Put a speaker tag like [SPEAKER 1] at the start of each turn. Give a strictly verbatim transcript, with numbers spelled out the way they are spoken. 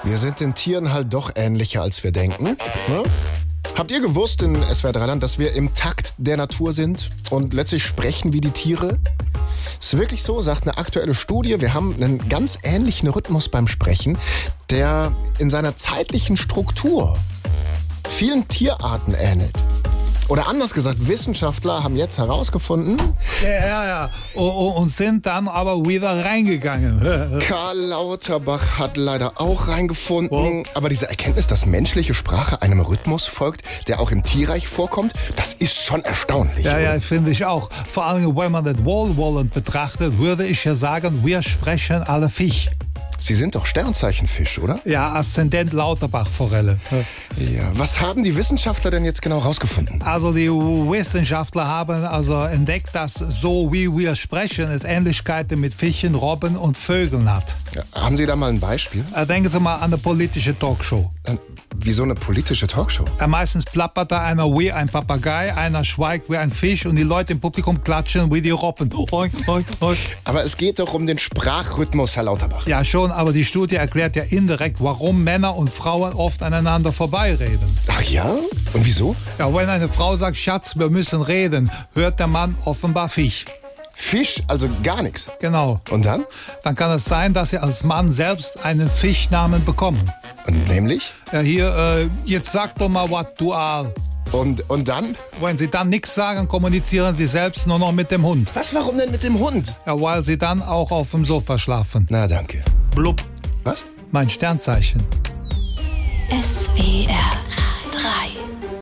[SPEAKER 1] Wir sind den Tieren halt doch ähnlicher, als wir denken. Ne? Habt ihr gewusst in S W R drei Land, dass wir im Takt der Natur sind und letztlich sprechen wie die Tiere? Ist wirklich so, sagt eine aktuelle Studie. Wir haben einen ganz ähnlichen Rhythmus beim Sprechen, der in seiner zeitlichen Struktur vielen Tierarten ähnelt. Oder anders gesagt, Wissenschaftler haben jetzt herausgefunden...
[SPEAKER 2] Ja, ja, ja. Und sind dann aber wieder reingegangen.
[SPEAKER 1] Karl Lauterbach hat leider auch reingefunden.
[SPEAKER 2] Wow.
[SPEAKER 1] Aber diese Erkenntnis, dass menschliche Sprache einem Rhythmus folgt, der auch im Tierreich vorkommt, das ist schon erstaunlich.
[SPEAKER 2] Ja, ja, finde ich auch. Vor allem, wenn man das wohlwollend betrachtet, würde ich ja sagen, wir sprechen alle Fisch.
[SPEAKER 1] Sie sind doch Sternzeichenfisch, oder?
[SPEAKER 2] Ja, Aszendent Lauterbach-Forelle.
[SPEAKER 1] Ja. Was haben die Wissenschaftler denn jetzt genau rausgefunden?
[SPEAKER 2] Also die Wissenschaftler haben also entdeckt, dass so wie wir sprechen, es Ähnlichkeiten mit Fischen, Robben und Vögeln hat.
[SPEAKER 1] Ja, haben Sie da mal ein Beispiel?
[SPEAKER 2] Denken Sie mal an eine politische Talkshow.
[SPEAKER 1] Äh, wieso eine politische Talkshow?
[SPEAKER 2] Ja, meistens plappert da einer wie ein Papagei, einer schweigt wie ein Fisch und die Leute im Publikum klatschen wie die Robben. Oink, oink, oink.
[SPEAKER 1] Aber es geht doch um den Sprachrhythmus, Herr Lauterbach.
[SPEAKER 2] Ja, schon, aber die Studie erklärt ja indirekt, warum Männer und Frauen oft aneinander vorbeireden.
[SPEAKER 1] Ach ja? Und wieso?
[SPEAKER 2] Ja, wenn eine Frau sagt, Schatz, wir müssen reden, hört der Mann offenbar Fisch.
[SPEAKER 1] Fisch, also gar nichts.
[SPEAKER 2] Genau.
[SPEAKER 1] Und dann?
[SPEAKER 2] Dann kann es sein, dass Sie als Mann selbst einen Fischnamen bekommen.
[SPEAKER 1] Und nämlich?
[SPEAKER 2] Ja, hier, äh, jetzt sag doch mal, was du all.
[SPEAKER 1] Und, und dann?
[SPEAKER 2] Wenn Sie dann nichts sagen, kommunizieren Sie selbst nur noch mit dem Hund.
[SPEAKER 1] Was, warum denn mit dem Hund?
[SPEAKER 2] Ja, weil Sie dann auch auf dem Sofa schlafen.
[SPEAKER 1] Na, danke.
[SPEAKER 2] Blub.
[SPEAKER 1] Was?
[SPEAKER 2] Mein Sternzeichen.
[SPEAKER 3] S W R